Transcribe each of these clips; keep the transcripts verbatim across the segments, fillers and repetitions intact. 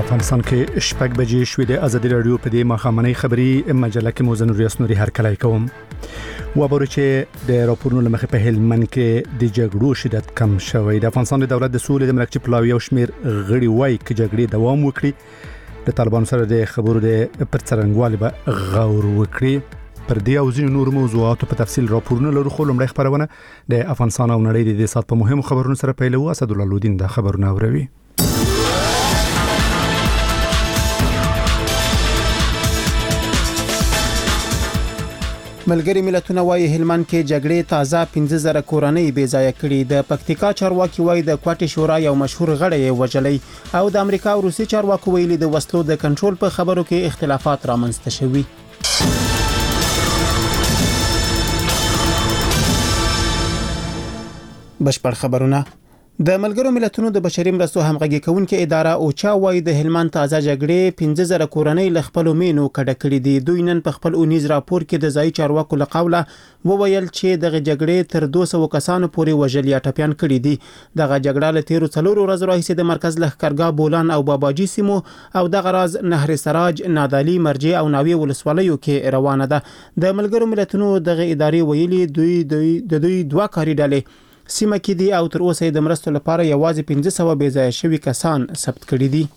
افغانستان کې شپږ بجې شوې د ازادي راډیو په دې ماښامنۍ خبري مجله کې موزن ریاست نوري هر کله کوم و بر چې د راپورونو لمخې په هلمند کې د جګړو شدت کم شوی د افغانستان د دولت د سولې د مرکزي پلاوی او شمیر غړي وایي چې جګړې دوام وکړي د طالبانو سره د خبرو د پرڅرنګوالي به غور وکړي پر دې او ځینو نور موضوعاتو په تفصیل راپورونه لرو خو لمړی خبرونه د افغانستان او نړۍ د دې سات په مهمو خبرونو سره پیلو. اسد الله لودین د خبرونه اوروي. ملګری ملتونه وايي هلمند کې جګړې تازه پنځه زره کورنۍ بې ځای کړي. د پکتیکا چارواکي وايي د کوټې شورا یو مشهور غړی وژلې او د امریکا او روسي چارواکو ویلي د وسلو د کنټرول په خبرو کې اختلافات رامنځته شوي. بشپړ خبرونه. د ملګرو ملتونو د بشري مرستو همغږي کوونکې اداره اوچا وايي د هلمند تازه جګړې پنځه زره کورنۍ له خپل مینو کډه کړې دي. دوی نن په خپل اونیز راپور کې د ځای چارواکو له قوله وویل چې دغه جګړې تر دوه سوه کسانو پورې وژل یا ټپيان کړي دي. دغه جګړه له تیرو څلورو ورځو راهیسې د مرکز لښکرګاه بولان او باباجي سیمو او دغه راز نهر سراج، نادعلي، مرجع او ناوی ولسوالیو کې روانه ده. د ملګرو ملتونو دغه ادارې ویلي دوی دوی د دوی دوه کاري ډلې سیمه کې دي او تر اوسه د مرستو لپاره یوازې پنځه سوه بې ځای شوي کسان ثبت کړي دي.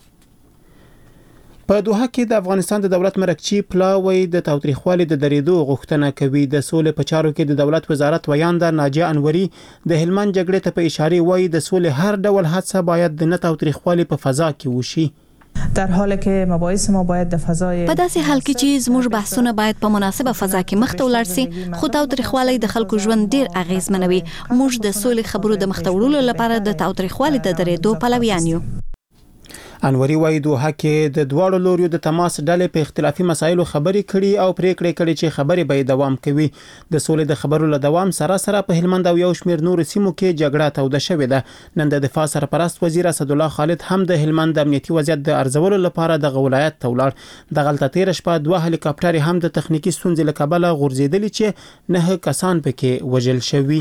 په دوحه کې د افغانستان د دولت مرکزي پلاوی د تاوتریخوالي د درېدو غوښتنه کوي. د سولې په چارو کې د دولت وزارت ویانده ناجیه انوري د هلمند جګړې ته په اشاره وایي د سولې هر ډول هڅه باید د نه تاوتریخوالي په فضا کې وشي. در حالی که مباحث ما باید در فضای په داسې حال کې چې زموږ بحثونه باید په مناسبه فضا کې مخته ولاړ سي، خو تاوتریخوالي د خلکو ژوند ډیر اغیزمنوي. موږ د سولې خبرو د مخته وړلو لپاره د تاوتریخوالي د درېدو پلویان یو. انوري وايي دوحه کې د دواړو لوريو د تماس ډلې په اختلافي مسایلو خبرې کړي او پریکړې کړي چې خبرې به دوام کوي. د سولې د خبرو له دوام سره سره په هلمند او یو شمېر نور سیمو کې جګړه توده شوې ده. نن د دفاع سرپرست وزیر اسد الله خالد هم د هلمند د امنیتي وضعیت د ارزولو لپاره د ولایت ته ولاړ. دغلته تیر شپه دوه هلیکاپټر هم د تخنیکی ستونزې له کبله غورځېدلي چې نه کسان پکې وژل شوي.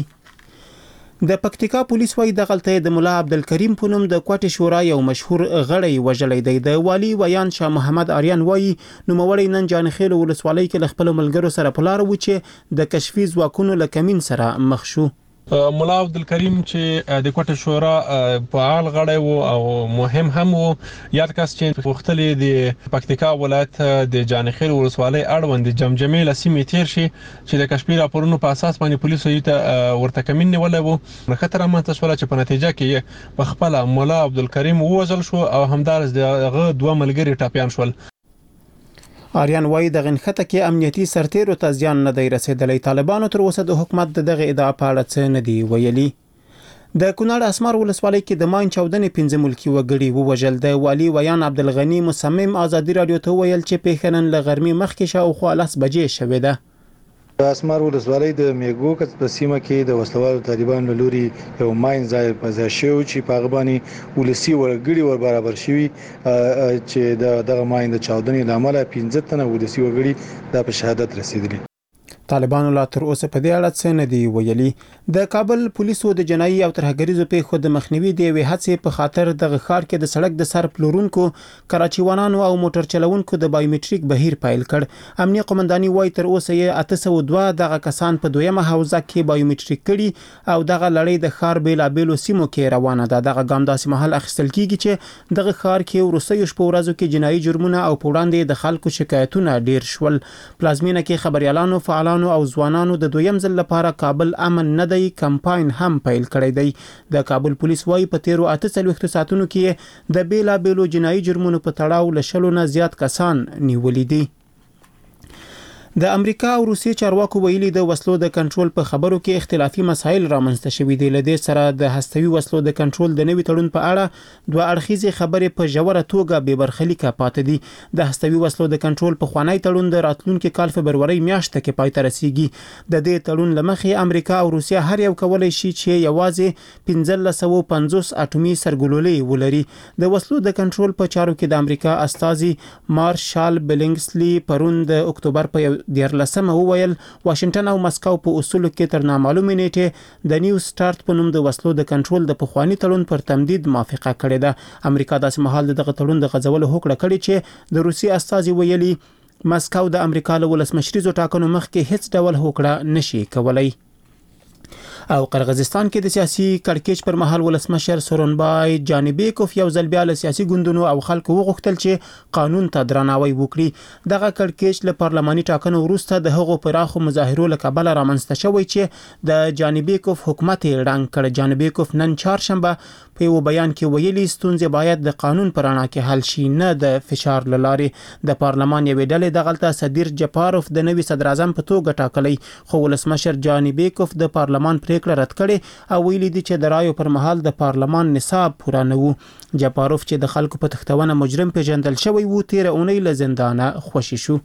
د پکتیکا پولیس وايي دغلته د مولا عبدالکریم په نوم د کوټې شورا یو مشهور غړی وژلی دی. د والی ویان شاه محمد آریان وايي نوموړی نن جانخیل ولسوالۍ کې له خپل ملګرو سره په لار و چې د کشفي ځواکونو له کمین سره مخ شو. مولا عبدالکریم چې د کوټه شورا فعال غړی وو او مهم هم وو، یاد کس چې وختلې د پکتیکا ولایت د جانخیل ولسوالۍ اړوند جمجمې لسیمې تیر شي چې د کشمیر راپورونو په اساس باندې پولیسو یې ورته کمین نیولې وو. خطر ماته شول چې په نتیجه کې په خپل مولا عبدالکریم ووژل شو او همدارس دغه دوه ملګري ټپيان شول. آریان وايي د غنخته کې امنیتي سرتیرو ته زیان نه دی رسیدلی. طالبانو تر اوسه د حکومت دغه ادعا په اړه څه نه دی ویلي. د کونړ اسمار ولسوالۍ کې د ماین چاودنې پنځه ملکی وګړي ووژل. د والی ویان عبدالغنی مصمم ازادي رادیو ته ویل چې پیښنن له غرمې مخکې شاوخوا لس بجې شوې ده. د اسمار ولسوالۍ د میګو کڅ په سیمه کې د وسلوالو طالبان له لوري یو ماین ځای په ځای شو چې په هغه باندې ولسی وګړي ور برابر شوي چې دغه ماین د چاودنې لامل پنځه تنه ولسی وګړي د په شهادت رسیدلي. طالبانو لا تر اوسه په دې اړه څه نه دی ویلي. د کابل پولیسو د جنایي او ترهګریزو پیښو د مخنیوي د یوې هڅې په خاطر د ښار کې د سړک د سر پلورونکو، کراچیوانانو او موټر چلوونکو د بایومټریک بهیر پیل کړ. امنیه قومنداني وايي تر اوسه یې اته سوه دوه دغه کسان په دویمه حوزه کې بایومټریک کړي او دغه لړۍ د ښار بیلابېلو سیمو کې روانه ده. دغه ګام داسې مهال اخیستل کیږي چې دغه ښار کې وروستیو شپو ورځو کې جنایي جرمونه او په وړاندې د خلکو شکایتونه ډیر شول. پلازمینه کې خبريالانو، فعالانو او ځوانانو د دویم ځل لپاره کابل امن نه دی کمپاین هم پیل کړی دی. د کابل پولیس وايي په تیرو اته څلوېښتو ساعتونو کې د بیلابېلو جنایي جرمونو په تړاو له شلو نه زیات کسان نیولي دي. د امریکا او روسي چارواکو ویلي د وسلو د کنټرول په خبرو کې اختلافي مسایل رامنځته شوي دي. لدې سره د هستوي وسلو د کنټرول د نوي تړون په اړه دوه اړخیزې خبرې په ژوره توګه بې برخلیکه پاتې دي. د هستوي وسلو د کنټرول په خوانی تړون د راتلونکي کال فبروري میاشت کې پای ته رسیږي. د دې تړون لمخې امریکا او روسیا هر یو کولای شي چې یوازې پنځه سوه پنځوس اټومي سرګلولې ولري. د وسلو د کنټرول په چارو کې د امریکا استازي مارشال بلینګسلی پرون د اکتوبر په دیارلسمه وویل واشنگټن او مسکو په اصولو کې تر نامعلومې نیټې د نیو سٹارت په نوم د وسلو د کنټرول د پخوانی تړون پر تمدید موافقه کړې ده. امریکا داسې مهال دغه تړون د غځولو هوکړه کړې چې د روسي استازي ویلي مسکو د امریکا له ولسمشریزو ټاکنو مخکې هیڅ ډول هوکړه نشي کولای. او قرغیزستان کې د سیاسي کړکېچ پر مهال ولسمشر سورونبای جانبیکوف یو ځل بیا له سیاسي ګوندونو او خلکو وغوښتل چې قانون ته درناوی وکړي. دغه کړکېچ له پارلماني ټاکنو وروسته د هغو پراخو مظاهرو له کبله رامنځته شوی چې د جانبیکوف حکومت یې ړنګ کړ. جانبیکوف نن چهارشنبه په یو بیان کې ویلي ستونزې باید د قانون پر رڼا کې حل شي نه د فشار له لارې. د پارلمان یوې ډلې دغلته صدیر جپاروف د نوي صدر اعظم په توګه ټاکلی، خو ولسمشر جانبیکوف د پارلمان پریکړه رد کړې او ویلي دي چې د رایو پر مهال د پارلمان نصاب پوره نه وو. جپاروف چې د خلکو په تختونه مجرم پیژندل شوی وو تیر اونۍ له زندانه خوشی شو.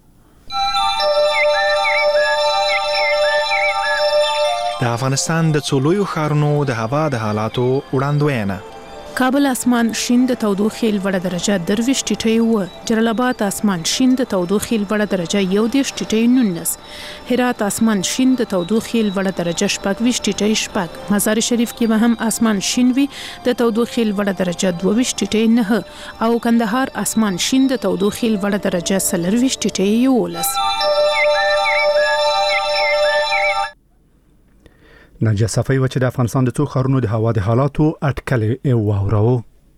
د افغانستان د څولویو ښارونو د هوا د حالاتو وړاندوینه. کابل اسمان شین د تودوخې لوړه درجه درویش ټیټی و. جلال آباد اسمان شین د تودوخې لوړه درجه یو دیش ټیټی نونس. هرات اسمان شین د تودوخې لوړه درجه شپږ ویش ټیټی شپږ. مزار شریف کې به هم اسمان شین وي د تودوخې لوړه درجه دوه ویش ټیټی نه او کندهار اسمان شین د تودوخې لوړه درجه څلور ویش ټیټی یولس. نجا صفی و چې د افغانستان د څو ښارونو د هوا د حالاتو اټکل واورو.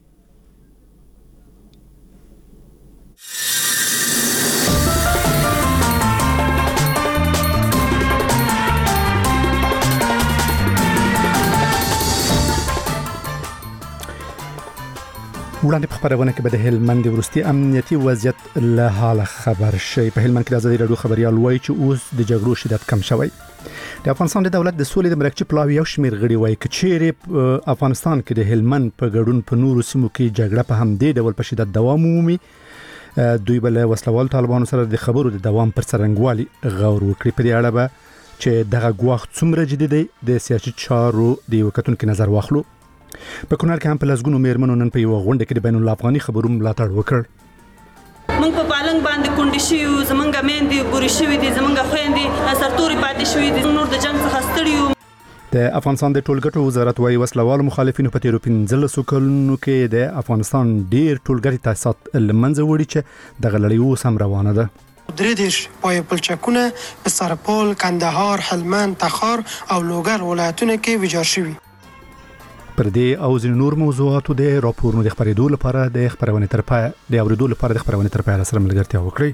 وړاندې په خبرونه کې به د هلمند وروستي امنیتي وضعیت له حاله خبر شي. په هلمند کې د ازادي راډیو خبريال وایي چې اوس د جګړو شدت کم شوی. د افغانستان د دولت د سولې د مرکزي پلاوی یو شمیر غړي وایي چې چیرې افغانستان کې د هلمند په ګډون په نورو سیمو کې جګړه په همدې ډول په شدت دوام ومومي، دوی بل وسلوال طالبانو سره د خبرو د دوام پر څرنګوالي غور وکړي. په دې اړه به چې دغه ګواښ څومره جدي دی د سیاسي چارو د یو کتونکو نظر واخلو. په کونړ کې هم په لسګونو میرمنو نن په یو غونډه کې د بین الافغاني خبرو ملاتړ وکړ. موږ په پالنګ باندې کونډې شوي، زمونږ میندې ګوري شوي دي، زمونږ خویندې سرتوري پاتې شوي دي، نور د جنګ څخه ستړي یو. د افغانستان د ټولګټو وزارت وايي وسلوالو مخالفینو په تیرو پنځلسو کلونو کې د افغانستان ډیر ټولګټي تاسیسات لمنځه وړي چې دغه لړۍ اوس هم روانه ده. درې دیش پای پلچکونه په سرپل، کندهار، هلمند، تخار او لوګر ولایتونو کې ویجاړ شوي. پر دې او ځینو نور موضوعاتو د راپورونو د خبرېدو لپاره د خبرونې تر پای د اوریدو لپاره د خبرونې تر پای سره ملګرتیا وکړئ.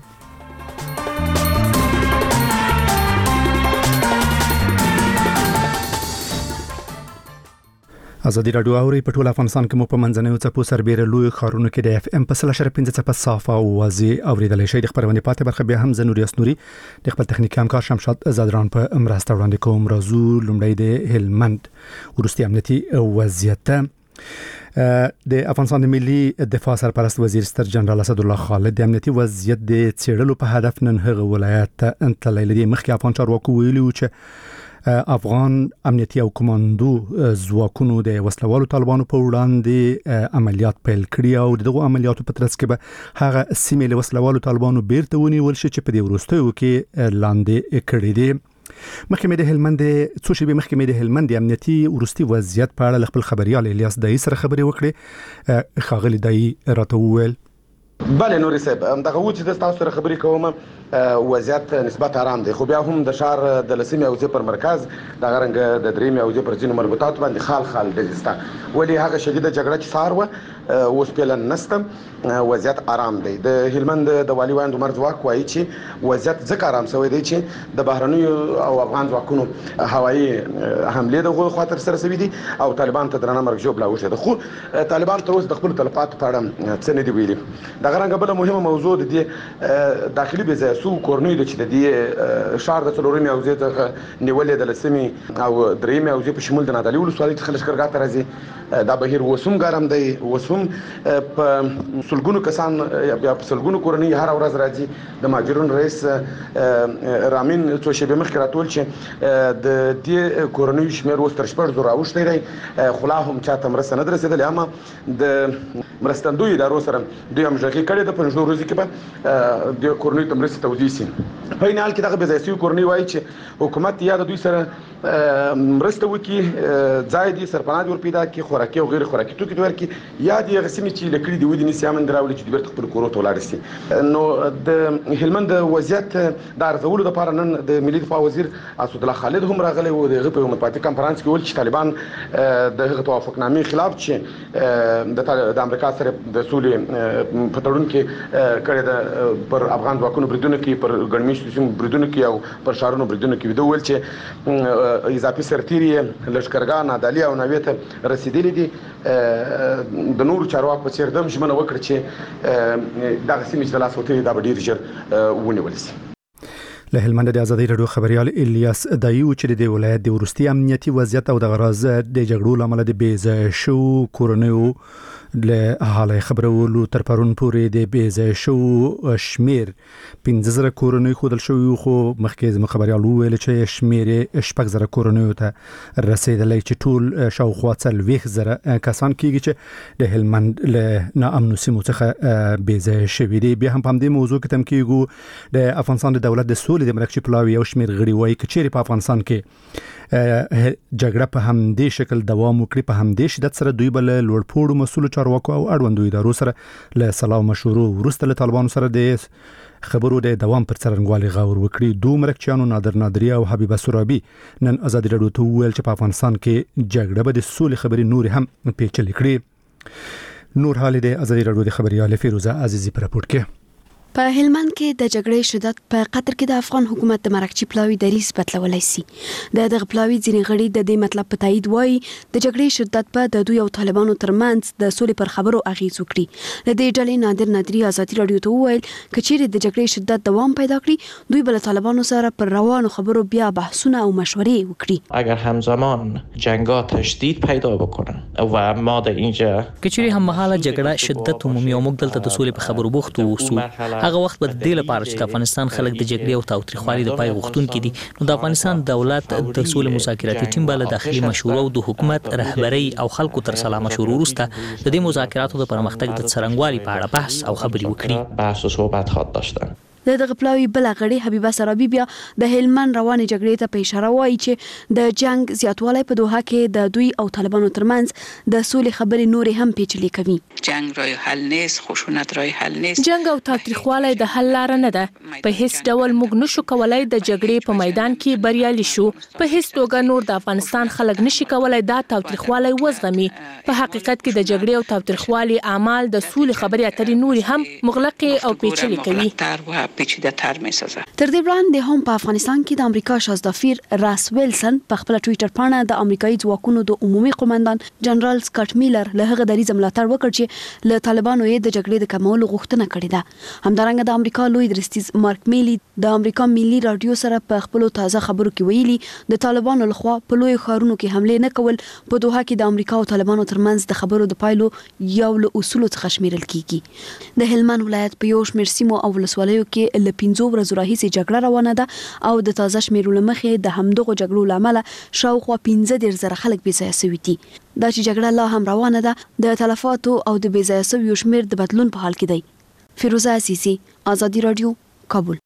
ازادي راډیو اوري په ټول افغانستان کې مو په منځنوي څپو سربېره لوی ښارونو کې د اف ام په سل اشاریه پنځه څپه صافه او واضح اوریدلای شئ. د خبرونې پاتې برخه بیا هم زنوري اسنوري د خپل تخنیکي همکار شمشاد زادران په مرسته وړاندې کوم. راځو لومړی د هلمند وروستي امنیتي وضعیت. د افغانستان د ملي دفاع سرپرست وزیر ستر جنرال اسد الله خالد د امنیتي وضعیت د څېړلو په هدف نن هغه ولایت ته انتللی دی. مخکې افغان چارواکو ویلي و چې افغان امنیتي او کمانډو ځواکونو د وسلوالو طالبانو په وړاندې عملیات پیل کړي او دغه عملیاتو په ترڅ کې به هغه سیمې له وسلوالو طالبانو بیرته ونیول شي چې په دې وروستیو کې لاندې کړي دي. مخکې مې د هلمند څو شېبې مخکې مې د هلمند امنیتي وروستي وضعیت په اړه خپل خبريال الیاس دای سره خبرې وکړې. خاغلی دای راته وویل بله نوري صاحب دغه و چې د تاسو سره خبرې کوم وضعیت نسبت آرام دی، خو بیا هم د شهر د لسمې حوزې پر مرکز دغه رنګ د درېیمې حوزې پر ځینو مربوطاتو باندې خال خال ډلې شته، ولې هغه شدیده جګړه چې سهار وه اوس پیله نسته، وضعیت آرام دی. د هلمند د والي وایند عمر ځواک وایي چې وضعیت ځکه آرام شوی دی چې د بهرنیو او افغان ځواکونو هوایي حملې دغه خوا ترسره شوي دي او طالبان ته درنه مرګ ژوبله وشوه ده، خو طالبان تر اوسه د خپلو تلفاتو په اړه څه نه دي ویلي. دغه رنګه بله مهمه موضوع د دې داخلي بې ځایه سوو کورنیو ده چې د دې ښار د څلورمې حوزې څخه نیولې د لسمې او درېیمې حوزې په شمول د نادعلي ولسوالۍ څخه لښکرګاه ته راځي. دا بهیر اوس هم ګرم دی، اوس هم په سلګونو کسان یا په سلګونو کورنۍ هر ورځ راځي. د ماجرون رئیس رامین څو شپې مخکې راټول چې د دې کورنۍ شمېر اوس تر شپږ زره اوښتی دی، خو لا هم چاته مرسته نه ده رسېدلې. اما د مرستندویو ادارو سره دوی همغږي کړې ده په نږدې ورځو کې به د کورنۍ ته مرستې توزیع شي. په این حال کې دغه بې ځایه شوي کورنۍ وایي چې حکومت یا د دوی سره مرسته وکړي، ځای دي سرپناه دې ور پیدا کړي، خوراکي او غیر خوراکي توکي دې ورکړي، یا دې هغه سیمې چې لکړي دي ودې نیسي امن راولي چې بیرته خپل کورو ته ولاړ شي. نو د هلمند د وضعیت د ارزولو لپاره نن د ملي دفاع وزیر اسد الله خالد هم راغلی و. د هغه په مطبوعاتي کنفرانس کې ویل چې طالبان د هغه توافقنامې خلاف چې د امریکا سره د سولې په تړون کې کړی ده پر افغان ځواکونو بریدونه کوي، پر ګڼمېشتو سیمو بریدونه کوي او پر ښارونو بریدونه کوي. دوی ویل چې اضافي سرتیري لښکرګاه نادعلي او ناوې ته رسېدلي دي. د نورو چارواکو په څېر ده ژمنه وکړه چې دغه سیمې چې د لاس وتلي دا به ډېر ژر ونیول شي. له هلمند د ازادي راډیو خبريال الیاس دایو چې د ولایت د ورستي امنیتي وضعیت او د غراز د جګړو لامل د بیزه شو کورنیو له حاله خبرولو تر پرون پورې د بیزه شو شمیر پنځه زره کورنۍ خودل شو، خو مخکې زموږ خبريال ویل چې شمیر شپږ زره کورنۍ ته رسیدلې چې ټول شاوخوا څلوېښت زره کسان کېږي چې د هلمند له ناامنو سیمو څخه بیزه شوي دي. بیا هم په همدې موضوع کې تم کېږو د افغانستان د دولت د سولې د مرکزي پلاوي یو شمیر غړي وایي چې چیرې په افغانستان کې جګړه په همدې شکل دوام وکړي، په همدې شدت سره دوی بل لوړپوړو مسؤل چارواکو او اړوندو ادارو سره له سلا مشورو وروسته له طالبانو سره د خبرو د دوام پر څرنګوالي غور وکړي. دوه مرکچیانو نادر نادری او حبیبه سرابي نن ازادي راډیو ته وویل چې په افغانستان کې جګړه به د سولې خبرې نور هم پیچلې کړي. نور حال د ازادي راډیو د خبريال فیروزه عزیزی پر راپور کې. په هلمند کې د جګړې شدت په قطر کې د افغان حکومت د مرکزي پلاوي دریځ بدلولای شي. د دغه پلاوي ځینې غړي د دې مطلب په تایید وایي د جګړې شدت په د دوی او طالبانو ترمنځ د سولې پر خبرو اغیز وکړي. د دې ډلې نادر نادری ازادي راډیو ته وویل کچېرې د جګړې شدت دوام پیدا کړي دوی بل طالبانو سره پر روانو خبرو بیا بحثونه او مشورې وکړي. اگر همزمان جنگا تشدید پیدا بکنه و ما در اینجا کچېرې هم مهاله جګړه شدت عمومي او موږ دلته د سولې په خبرو بوخت وو، هغه وخت به د دې لپاره چې افغانستان خلک د جګړې او تاوتریخوالي د پای غوښتونکي دي، نو د افغانستان دولت د سولې مذاکراتي ټیم بل داخلي مشورو او د حکومت رهبري او خلکو تر سلا مشورو وروسته د دې مذاکراتو د پرمختګ د څرنګوالي په اړه بحث او خبرې وکړي. بحث او صحبت خاط داشتن. د دغه پلاوي بل غړي حبیبه سرابي بیا د هلمند روانې جګړې ته په اشاره وایي چې د جنگ زیاتوالی په دوحه کې د دوی او طالبانو ترمنځ د سولې خبرې نورې هم پیچلې کوي. جنگ رای حل نیست، خشونت رای حل نیست. جنگ او تاوتریخوالی د حل لار نه ده. په هیڅ ډول موږ نشو کولای د جګړې په میدان کې بریالي شو. په هیڅ توګه نور د افغانستان خلک نشي کولای دا تاوتریخوالی وزغمي. په حقیقت کې د جګړې او تاوتریخوالي اعمال د سولې خبرې اترې نورې هم مغلقې او پیچلې کوي. پیچیده تر میسازه. تر دې وړاندې هم په افغانستان کې د امریکا شازدافیر راس ویلسن په خپل ټوئیټر باندې د امریکایي ځواکونو د عمومي قومندان جنرال سکاټ میلر له هغه دریځ ملاتړ وکړ چې له طالبانو یې د جګړې د کمولو غوښتنه کړې ده. همدارنګه د امریکا لوی درستیز مارک میلی د امریکا ملي رادیو سره په خپل تازه خبرو کې ویلي د طالبانو لخوا په لوی ښارونو کې حمله نه کول په دوحه کې د امریکا او طالبانو ترمنځ د خبرو د پایلو یو له اصولو څخه شمیرل کیږي. د هلمند ولایت په یو شمېر سیمو او ولسوالیو کې له پنځو ورځو راهیسې جګړه روانه ده او د تازه شمیرو لمخې د همدغو جګړو لامل شاوخوا پنځه دېرش زره خلک بې ځایه شوي دي. دا چې جګړه لا هم روانه ده د تلفاتو او د بې ځایه شویو شمیر د بدلون په حال کې دی. فیروزه عزیزی، ازادي راډیو، کابل.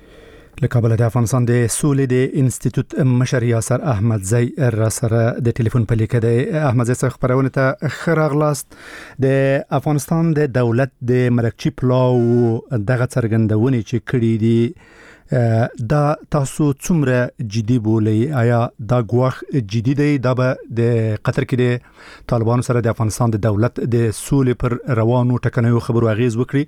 له کابل د افغانستان د سولې د انسټیټیوټ مشر یاسر احمد زی را سره د ټلیفون په لیکه دی. احمد زی څخه خبرونه ته ښه راغلاست. د افغانستان د دولت د مرکزي پلاو دغه څرګندونې چې کړي دي دا تاسو څومره جدي بولئ؟ آیا دا ګواښ جدي دی دا به د قطر کې د طالبانو سره د افغانستان د دولت د سولې پر روانو ټکنیو خبرو اغیز وکړي؟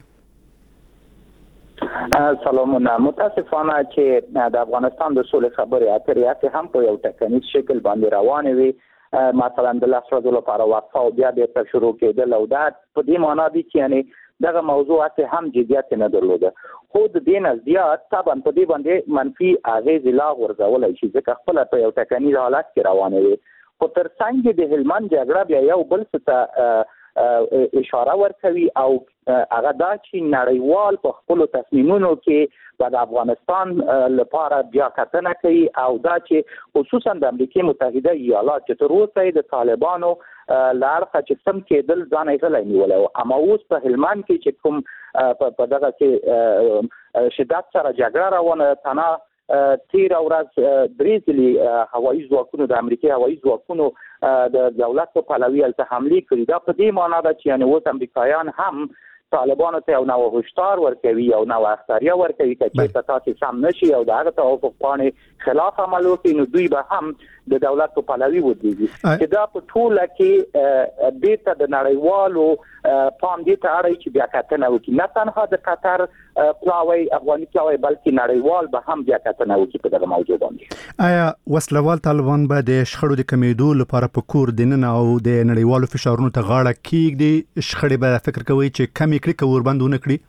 سلامونه. متاسفانه چې د افغانستان د سولې خبرې اترې هم په یو ټکنیز شکل باندې روانې وي، مثلا د لس ورځو لپاره وقفه او بیا بیرته شروع کېدل، او دا په دې معنا دي چې یعنې دغه موضوع هم جدیت نه درلوده. خو د دې نه زیات طبعا په دې باندې منفي اغېزې لا غورځولی شي ځکه خپله په یو ټکنیز حالت کې روانې وي. خو تر څنګ د هلمند جګړه بیا یو بل څه ته اشاره ورکوي او هغه دا چې نړیوال په خپل تصمیمونو کې د افغانستان لپاره بیا کتنه کوي او دا چې خصوصا د امریکای متحده ایالات چې تر اوسه د طالبانو لارخه چې سم کېدل ځان یې غلې نیولای او اما اوس په هلمند کې چې کوم په دغه کې شدت سره جګړه روانه تنه تیر ورځ درې ځلې هوایي ځواکونو د امریکای هوایي ځواکونو د دولت په پلوي الته حمله کړې دا په دې معنی ده چې یعنی اوس امریکایان هم طالبانو ته یو نو هشدار ورکوي او نو اختیار ورکوي چې تاسو سم نشي او دا هغه توافق باندې خلاف عمل وکړي نو دوی به هم د دولت په پلوي ودرېږي چې دا په ټوله کې بیرته د نړیوالو پام دې ته اړای چې بیا کتنه وکړي نه تنها د قطر پلاوی افغاني پلاوی بلکې نړیوال به هم بیا کتنه وکړي په دغه موضوع باندې. آیا وسلوال طالبان به د شخړو د کمیدو لپاره په کور دننه او د نړیوالو فشارونو ته غاړه کیږدي شخړې به فکر کوي چې کمی کړي کور بندونه کړي؟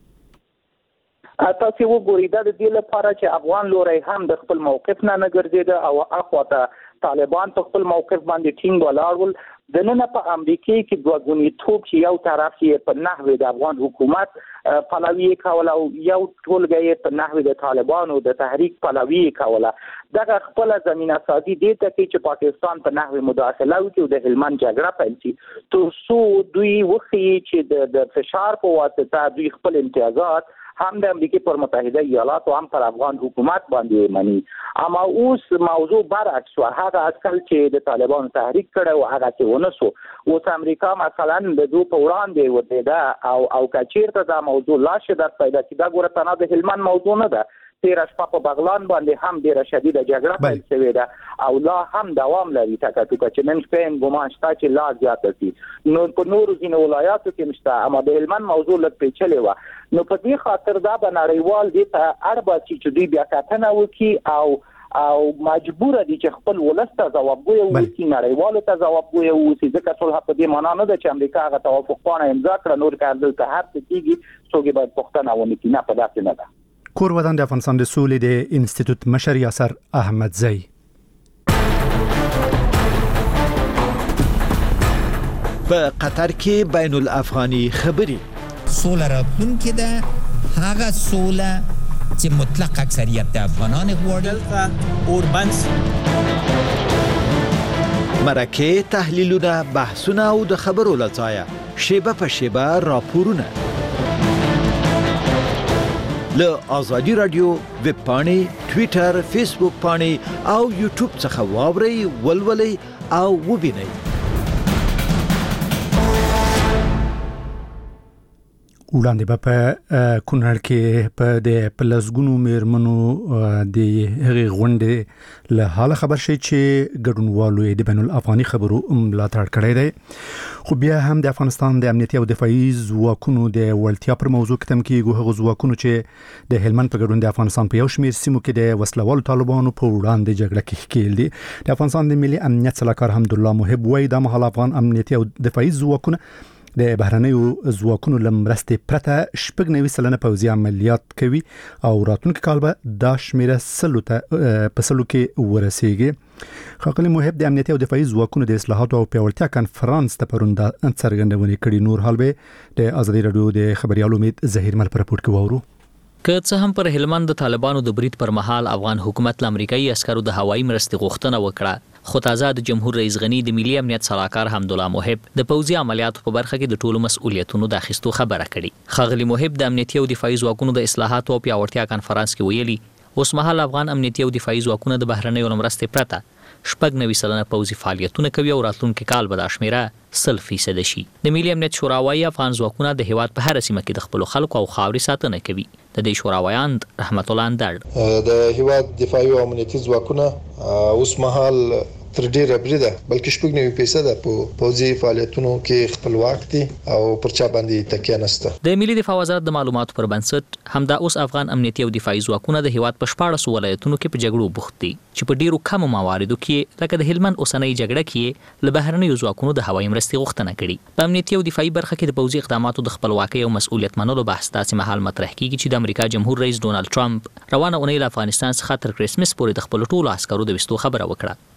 تاسو وګورئ دا د دې لپاره چې افغان لوري هم د خپل موقف نه نه ګرځیده او اخواته طالبان په خپل موقف باندې ټینګ ولاړ ول د نن په امریکا کې دوه غونی توپ چې یو طرف یې په نحوه د افغان حکومت پلوي کوله او یو ټولګي په نحوه د طالبانو د تحریک پلوي کوله دغه خپل زمينه سازي دي ته چې پاکستان په نحوه مداخله وکړي د هلمند جګړه پیل شي ترڅو دوی وخی چې د فشار په واسطه دوی خپل امتیازات هم د امریکای پر متحده ایالات او هم پر افغان حکومت باندې مني اما اوس موضوع برعکس و هغه اصل چې د طالبان تحریک کړه او هغه چې ونسو اوس امریکا مثلا د دوه په وړاندې وته او او کچیرته دا موضوع لا شدت پیدا کړي دا ګوره تنه د هلمند موضوع نه ده تیر شپه په بغلان باندې هم ډیره شدیده جګړه پیل شوې ده او لا هم دوام لري تکاتو چې نن شپه ګمان شته چې لا زیات شي نو په نورو ځینو ولایاتو کې مشته اما د هلمند موضوع لږ پیچلې و نو په دې خاطر دا به نړیوال دي ته اړبا چې دوی بیا کتنه وکړي او او مجبور دي چې خپل ولسته ځواب ووایي نړیوالو ته ځواب ووایي ځکه ټول په دې معنا نه ده چې امریکا هغه توافقونه امضا کړ نور کار دلته هر څه کیږي څوک به پښتنه ونی کې نه په داسې نه ده. کور ودان د افغانستان د سولې د انسټیټیوټ مشر یاسر احمدزی په قطر کې بین الافغاني خبرې سوله راتلونکې ده هغه سوله چې مطلق اکثریت د افغانان غواړي اوربنس مرکه تحلیلونه بحثونه او د خبرو لټایا شیبه په شیبه راپورونه له آزادی رادیو ویب پاڼې ټوئیټر فیسبوک پاڼې او یوټیوب څخه واورئ ولولئ او وبینئ. وړاندې به په کونړ کې په د پلسګونو میرمنو د هغې غونډې له حاله خبر شي چې ګډونوالو یې د بین الافغاني خبرو ملاتړ کړی دی خو بیا هم د افغانستان د امنیتي او دفاعي ځواکونو د وړتیا پر موضوع کې تم کېږي هغه ځواکونو چې د هلمند په ګډون د افغانستان په یو شمېر سیمو کې د وسلوالو طالبانو په وړاندې جګړه کې ښکېل دي. د افغانستان د ملي امنیت سلاکار حمدالله محب وایي دا مهال افغان امنیتي او دفاعي ځواکونه د بهرنیو ځواکونو لمرستې پرته شپږ نوي سلنه پوځي عملیات کوي او راتلونکي کال به دا شمیره سلو ته په سلو کې ورسیږي. ښاغلي محب د امنیتي او دفاعي ځواکونو د اصلاحاتو او پیاوړتیا کنفرانس ته پرون څرګندونې کړي. نور حال به د آزادي رادیو د خبريال امید ظهیر مل پر رپورت کې وورو. که څه هم پر هلمند د طالبانو د برید پر مهال افغان حکومت له امریکایي عسکرو د هوایي مرستې غوښتنه وکړه خو تازه د جمهور رئیس غنی د ملي امنیت سلاکار حمدالله محب د پوځي عملیاتو په برخه کې د ټولو مسؤلیتونو د اخیستو خبره کړې. ښاغلي محب د امنیتي او دفاعي ځواکونو د اصلاحاتو او پیاوړتیا کنفرانس کې ویلي اوس مهال افغان امنیتي او دفاعي ځواکونه د بهرنیو مرستې پرته شپږ نوي سلنه پوځي فعالیتونه کوي او راتلونکي کال به دا شمیره سل فیصد شي. د ملي امنیت شورا وايي افغان ځواکونه د هیواد په هر سیمه کې د خپل خلکو او خاورې ساتنه کوي. د دې شورا وایاند رحمت الله اندړ د هیواد دفاعي او امنیتي ځواکونه اوس مهال تر ډیره بریده بلکې شپږ نوي فیصد په پوځي فعالیتونو کې خپلواک دي او پر چا باندې تکیه نشته. د ملي دفاع وزارت د معلوماتو پر بنسټ همدا اوس افغان امنیتي او دفاعي ځواکونه د هیواد په شپاړسو ولایتونو کې په جګړو بوخت دي چې په ډیرو کمو مواردو کې لکه د هلمند اوسنۍ جګړه کې له بهرنیو ځواکونو د هوایي مرستې غوښتنه کړې. په امنیتي او دفاعي برخه کې د پوځي اقداماتو د خپلواکۍ او مسؤلیت منلو بحث داسې مهال مطرح کیږي چې د امریکا جمهور رئیس ډونالد ټرمپ روانه اونۍ له افغانستان څخه تر کرسمس پورې د خپل ټولو عسکرو د وستو خبره وکړه. بل خو بیا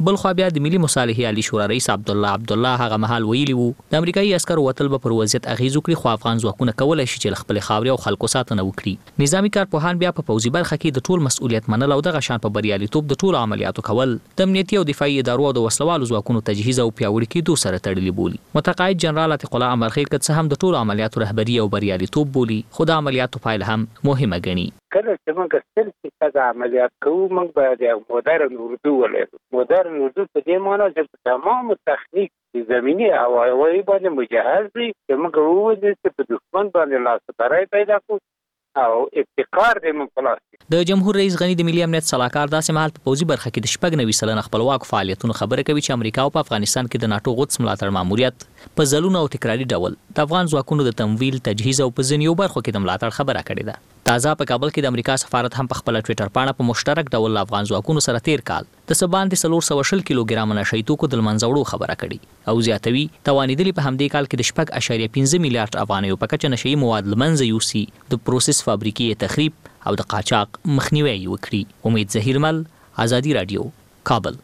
د ملي مصالحې عالی شورا رئیس عبد الله عبد الله هغه مهال ویلي وو د امریکایي عسکرو وتل به پر وضعیت اغیز وکړي، خو افغان ځواکونه کولای شي چې خپل خاورې او خلکو ساتنه وکړي. نظامی کارپوهان بیا په پوځي برخه کې د ټول مسؤلیت منل او دغه شان په بریالیتوب د ټول عملیاتو کول د امنیتي او دفاعي ادارو او د وسلوالو ځواکونو تجهیز او پیاوړي کېدو سره تړلي بولي. متقاعد جنرال عتیق الله امرخیل که څه هم د ټول عملیاتو رهبری او بریالیتوب بولي، خو د عملیاتو پایله هم مهمه ګڼي. کله چې موږ ستل چې دا عملیات کوو موږ باید یو مدرن اردو ولرو. مدرن اردو په دې معنی چې تمام تخنیک زمینی او هوایي باندې مجهز وي چې موږ ووایو چې په دښمن باندې لاس برای پیدا کړو او ابتکار دې موږ خلاص. د جمهور رئیس غنی د ملي امنیت صلاحکار داسې مهال په پوځي برخه کې د شپږ نوي سلنه خپلواک فعالیتونو خبره کوي چې امریکا او په افغانستان کې د ناتو قدس ملاتړ ماموریت په ځلونو او تکراري ډول د افغان ځواکونو د تمویل، تجهیز او په ځینو برخو کې د ملاتړ خبره کړې ده. تازه په کابل کې د امریکا سفارت هم په خپل ټوئیټر پاڼه په مشترک ډول افغان ځواکونو سره تیر کال د سبان د څلور سوه شل کیلوګرام نشئی توکو د منځوړو خبره کړې او زیاتوي توانیدلی په همدې کال کې د شپږ اعشاریه پنځه میلیارډ افغانیو په کچه نشئی مواد لمنځه یوسي، د پروسس فابریکې تخریب او د قاچاق مخنیوي وکړي. امید ظهیرمل، آزادی رادیو، کابل.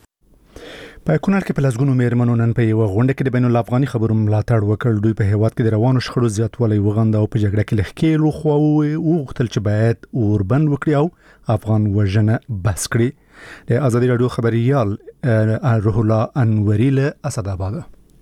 په کونړ کې په لسګونو میرمنو نن په یو غونډه کې د بین الافغاني خبرو ملاتړ وکړ. دوی په هیواد کې د روانو شخړو زیاتوالی وغنده او په جګړه کې لخکېلو خو وغوښتل چې باید اوربند وکړي او افغان وژنه بس کړي. د آزادی رادیو خبريال روح الله انوري له اسداباد.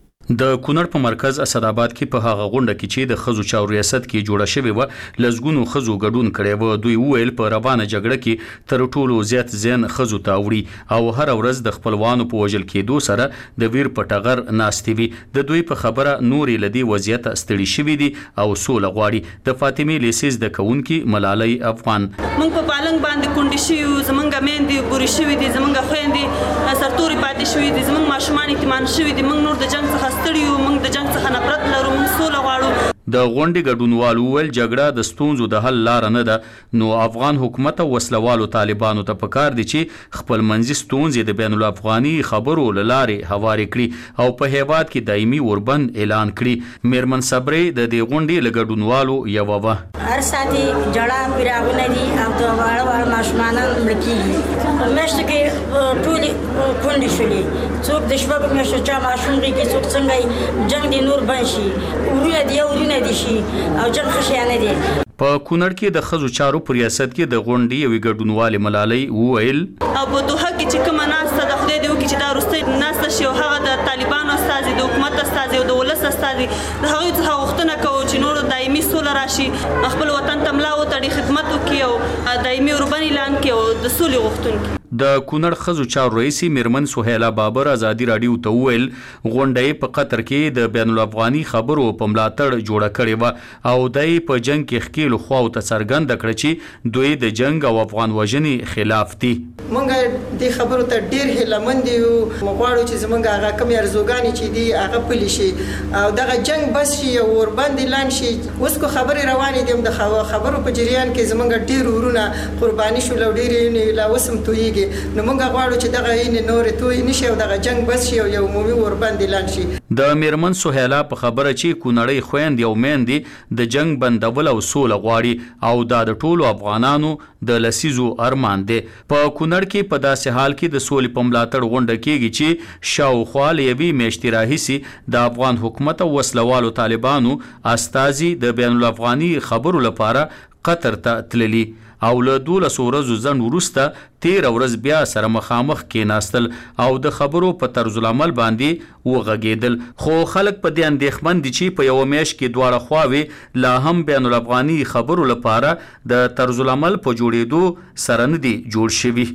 د کونړ په مرکز اسداباد کې په هغه غونډه کې چې د خزو چارو ریاست کې جوړه شوې و لزګونو خزو ګډون کړي و. دوی ویل په روانه جګړه کې تر ټولو زیات زین خزو تاوړي او هر ورځ د خپلوانو په وژل کېدو سره د ویر په ټغر ناستې وي. د دوی په خبره نورې لدی وضعیت ستړي شوي دي او سوله غواړي. د فاطمه لیسیز د کونکي ملالۍ افغان موږ په پالنګ باندې کونډې شو، زمونږ میندې ګوري شوې دي، زمونږ خويندې سرتوري پاتې شوې دي، زمونږ ماشومان یتیمان شوي دي. موږ نور د جنگ څخه ستړي، موږ د جنگ څخه نفرت لرو، موږ سوله غواړو. د غونډې ګډونوالو ویل جګړه د ستونزو د حل لار نه ده، نو افغان حکومت او وسلوالو طالبانو ته پکار دي چې خپل منځي ستونزې د بین الافغاني خبرو لارې هوارې کړي او په هیواد کې دایمي اوربند اعلان کړي. میرمن صبرې د دې غونډې له ګډونوالو یوه وه. هر ساتي جړه پیراغونه دي او د واړه واړه ماشومان مړ کېږي. میاشتو کې ټولې کونډې شولې، څوک د شپږو میاشتو چا ماشوم غېږي، څوک څنګه جنګ دې نور بند شي، ورونه دي ورونه دي شي او جنګ خشيانه دي. په کونړ کې د خزو چارو په ریاست کې د غونډې یوې ګډونوالې ملالۍ وویل او په دوحه کې چې کومه ناسته د خدای دې وکړي چې دا وروستۍ ناسته شي او هغه د طالبانو استازي، د حکومت استازي او د ولس استازي د هغوی څخه غوښتنه کوو چې نور دایمي سوله راشي، خپل وطن ته ملا وتړي، خدمت وکړي او دایمي اوربند اعلان کړي او د سولې غوښتونکي. د کونړ خزو چارو رئیس میرمن سهیلا بابر آزادی رادیو ته وویل غونډه په قطر کې د بین الافغاني خبرو په ملاتړ جوړه کړې و او دای په جنگ کې خکیل خو او څرګند کړ چې دوی د جنگ او افغان وژنې خلاف دي. مونږ د خبرو ته ډیر هلمند یو، مغواړو چې زمونږ هغه کم ارزوګانی چې دی هغه پلی شي او دغه جنگ بس شي او وربند اعلان شي. اوس کو خبرې روانې دي، د خبرو په جریان کې زمونږ ډیر ورونه قرباني شو، لو ډیر نه لا وسم تویږي. نو موږ غواړو چې دغه یې نور توي نشي او دغه جنگ بس شي او یو عمومي وربند اعلان شي. د میرمن سهیلا په خبره چې کونړی خويند یو میندې د جنگ بندول او سوله غواړي او دا د ټولو افغانانو د لسیزو ارمان دی. په کونړ کې په داسې حال کې د سولې په ملاتړ غونډه کېږي چې شاوخوا لوي میاشتې راهیسي د افغان حکومت او وسلوالو طالبانو استازي د بین الافغاني خبرو لپاره قطر ته تللی او له دولسو ورځو ځنډ وروسته تېره ورځ بیا سره مخامخ کېناستل او د خبرو په طرز العمل باندې وغږېدل. خو خلک په دې اندېښمن دي چې په یوه میاشت کې دواړه خواوې لا هم بین الافغاني خبرو لپاره د طرز العمل په جوړېدو سره نه دي جوړ شوي.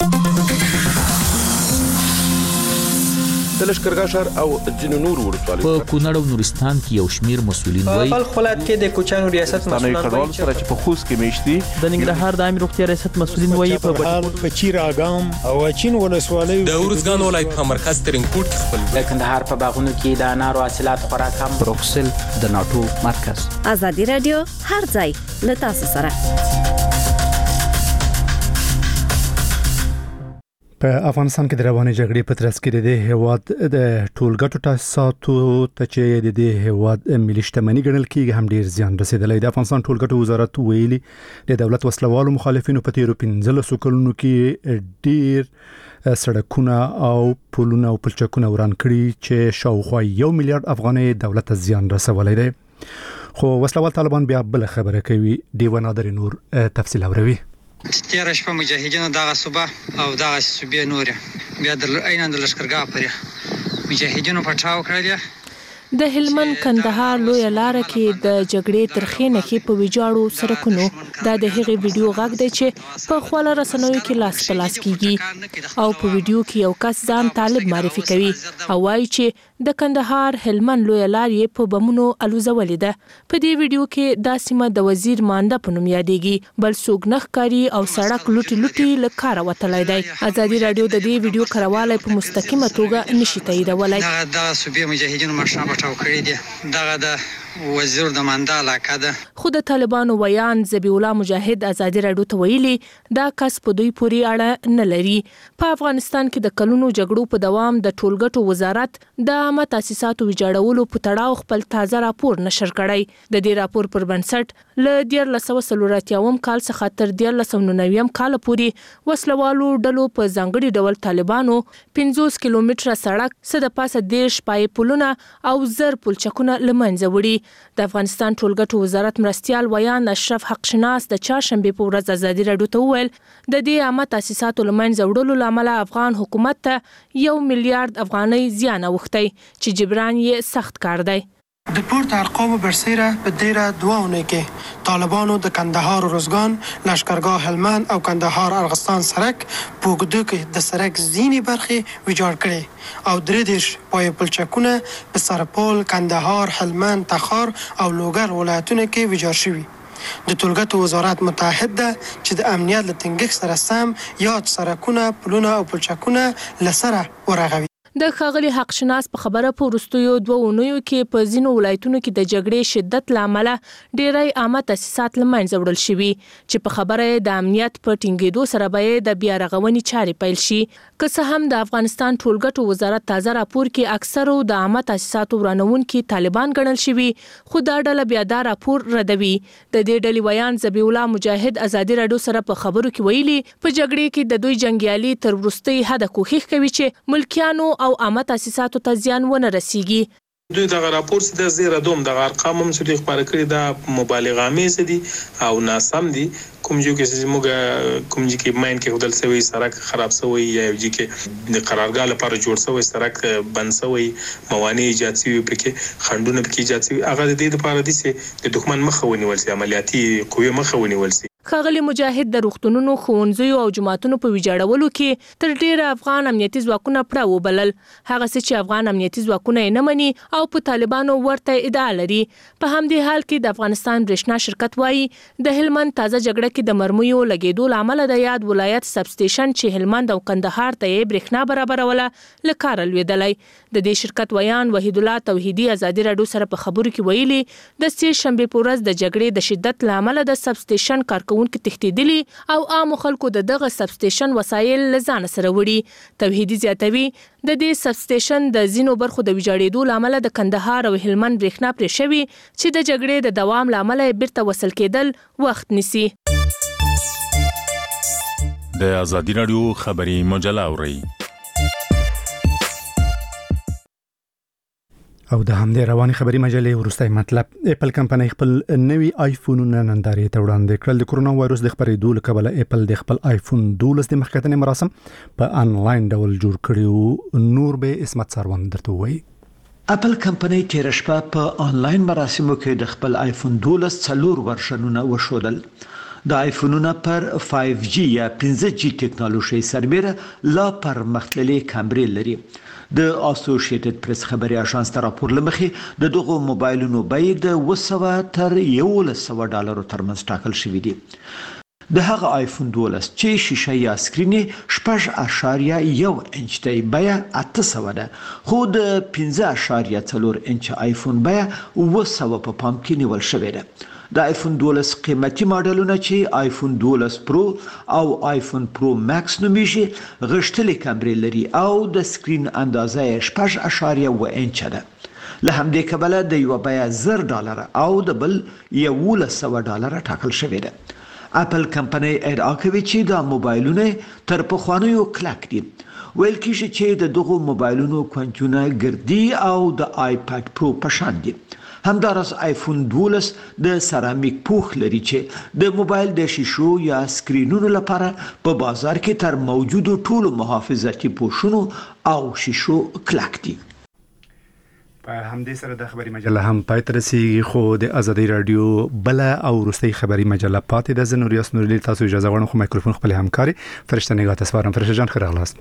د لشکرګاه ښار او ځینو نورو ولسوالیو په کونړ او نورستان کې یو شمیر مسؤلین وایي په خپل کې د کوچانو ریاست مسؤلین وایي چې په خوست کې میشتي د ننګرهار د عامه روغتیا ریاست مسؤلین وایي په بهار په چیر اګام او چین ولسوالیو د اورزګان ولایت په مرکز ترینکوټ خپل د کندهار په باغونو کې د انارو حاصلات خوراک هم پروفسل د ناتو مرکز. آزادی رادیو هر ځای له تاسو سره. په افغانستان کې د روانې جګړې په ترڅ کې د هیواد د ټولګټو تاسیساتو ته چې د دې هیواد ملي شتمنۍ ګڼل کېږي هم ډیر زیان رسیدلی. د افغانستان ټولګټو وزارت ویلي د دولت وسلوالو مخالفینو په تیرو پنځلسو کلونو کې ډیر سړکونه او پلونه او پلچکونه وران کړي چې شاوخوا یو میلیارډ افغانۍ دولت ته زیان رسولی دی. خو وسلوال طالبان بیا بل خبره کوي. دیوه نادر نور تفصیل اوروي. تیره شپه مجاهدینو دغه صوبه او دغه صوبې نور بیا د عین د لشکرګاه پرې مجاهدینو پټاو کړل. د هلمند کندهار لوی لار کې د جګړې ترخې نښې په ویجاړو سرکونو دا د هغې ویډیو غږ دی چې په خواله رسنیو کې لاس په لاس کیږي او په ویډیو کې یو کس ځان طالب معرفي کوي او وایي چې د کندهار هلمند لوی لار یې په بمونو الوزولې ده. په دې ویډیو کې دا سیمه د وزیر مانده په نوم یادېږي، بل څوک نه ښکاري او سړک لوټي لوټي له کاره وتلی دی. ازادي راډیو د دې ویډیو کړوالی په مستقیمه توګه نشي تاییدولی. دغه صوبې مجاهدینو مشران پټاو کړي دي. دغه د وزیر د مانده علاقه ده. خو د طالبانو ویان ذبیح الله مجاهد ازادي راډیو ته ویلي دا کس په دوی پورې اړه نه لري. په افغانستان کې د کلونو جګړو په دوام د ټولګټو وزارت د عامه تاسیساتو ویجاړولو په تړاو خپل تازه راپور نشر کړی. د دې راپور پر بنسټ له دیارلس سوه څلور اتیاوم کال څخه تر دیارلس سوه نوي کال پورې وسلوالو ډلو په ځانګړي ډول طالبانو پنځوس کیلومتره سړک، څه د پاسه دېرش پای پلونه او زر پلچکونه له منځه وړي. د افغانستان ټولګټو وزارت مرستیال ویان اشرف حق شناس د چهارشنبې په ورځ ازادي راډیو ته وویل د دې عامه تاسیساتو له منځه وړلو له امله افغان حکومت ته یو میلیارډ افغانۍ زیان اوښتی چې جبران یې سخت کار دی. د پورته ارقامو برسیره په دیره دوه اونۍ کې طالبانو د کندهار روزګان، لشکرګاه هلمند او کندهار ارغستان سرک په اوږدو کې د سرک ځینې برخې ویجاړ کړي او درې دېرش پای پلچکونه په سرپل، کندهار، هلمند، تخار او لوګر ولایتونو کې ویجاړ شوي. د ټولګټو وزارت متحد ده چې د امنیت له ټینګښت سره سم یاد سرکونه، پلونه او پلچکونه له سره ورغوي. د ښاغلي حق شناس په خبره په وروستیو دوه اونیو کې په ځینو ولایتونو کې د جګړې شدت له امله ډیری عامه تاسیسات له منځه وړل شوي چې په خبره یې د امنیت په ټینګېدو سره به یې د بیا رغونې چارې پیل شي. که څه هم د افغانستان ټولګټو وزارت تازه راپور کې اکثرو د عامه تاسیساتو ورانونکي طالبان ګڼل شوي، خو دا ډله بیا دا راپور ردوي. د دې ډلې ویان ذبیح الله مجاهد ازادي راډیو سره په خبرو کې ویلي په جګړې کې د دوی جنګیالي تر وروستۍ حده کوښښ کوي چې ملکیانو او عامه تاسیساتو ته زیان ونه رسیږي. دوی دغه راپور چې د زیره دوم دغه ارقام هم چې خبره کړي دا مبالغه آمیز دي او ناسم دي. کوم جو کې چې موږ کوم جو کې ماین کې هدل سوي سرک خراب سوي یا یو جو کې د قرارګاه لپاره جوړ سوي سرک بند سوي، موانع ایجاد سوي، پکې خندونه پکې ایجاد سوي، هغه د دې لپاره دي چې د دښمن مخه ونیول شي، عملیاتي قوې مخه ونیول شي. ښاغلي مجاهد د روغتونونو، ښوونځیو او جوماتونو په ویجاړولو کې تر ډیره افغان امنیتي ځواکونه پړه وبلل، هغه څه چې افغان امنیتي ځواکونه یې نه مني او په طالبانو ورته ادعا لري. په همدې حال کې د افغانستان برېښنا شرکت وایي د هلمند تازه جګړه کې د مرمیو لګېدو له امله د یاد ولایت سب سټیشن چې هلمند او کندهار ته یې برېښنا برابروله له کاره لوېدلی. د دې شرکت ویان وحید الله توحیدي ازادي راډیو سره په خبرو کې ویلي د سې شنبې په ورځ د جګړې د شدت له امله د سب سټیشن کارکوونکي تښتېدلي او عامو خلکو د دغه سب سټیشن وسایل له ځانه سره وړي. توحیدي زیاتوي د دې سب سټیشن د ځینو برخو د ویجاړېدو له امله د کندهار او هلمند برېښنا پرې شوي چې د جګړې د دوام له امله یې بیرته وصل کېدل وخت نیسي. د ازادي راډیو خبري مجله اورئ. او د همدې رواني خبري مجلې وروستۍ مطلب، اپل کمپنۍ خپل نوي آیفونونه نندارې ته وړاندې کړل. د کرونا وایروس د خپرېدو له کبله اپل د خپل آیفون دولس د مخکتنې مراسم په انلاین ډول جوړ کړي. نور به اسمت سروان درته وایي. اپل کمپنۍ تیر شپه په انلاین مراسمو کې د خپل آیفون دولس څلور ورشنونه وښودل. د آیفونونو پر فایو جی یا پنځه جی ټیکنالوژي سربېره لا پرمختللي کامرې لري. د اسوسییټډ پریس خبري اژانس ته راپور لمخې د دغو موبایلونو بیې د اوه سوه تر یولس سوه ډالرو ترمنځ ټاکل شوي دي. د هغه آیفون دولس چې شیشه یا سکرین شپږ اشاریه یو انچ دی بیه اته سوه ده، خو د پنځه اشاریه څلور انچ آیفون بیه اوه سوه په پام کې نیول شوې ده. د آیفون دولس قیمتي ماډلونه چې آیفون دولس پرو او آیفون پرو ماکس نومیږي غښتلې کیمرې لري او د سکرین اندازه یې شپږ اعشاریه اوه انچه ده. له همدې کبله د یوه بیه زر ډالره او د بل یولس سوه ډالره ټاکل شوې ده. اپل کمپنۍ ادعا کوي چې دا موبایلونه تر پخوانیو کلک دي. ویل کېږي چې د دغو موبایلونو کوانچونه ګردي او د آیپاد پرو په شان دي. همداراز آیفون دولس د سرامیک پوښ لري چې د موبایل د شیشو یا سکرینونو لپاره په بازار کې تر موجودو ټولو محافظتي پوښونو او شیشو کلک دي. په همدې سره د خبري مجله هم پای ته رسیږي، خو د ازادي رادیو بل او وروستۍ خبري مجله پاتې ده. زه نوریاس نورلی تاسو اجازه غواړم خو مایکروفون خپل همکاري فرشته نگاه تسوارم. فرشته جان خیر اغلاست.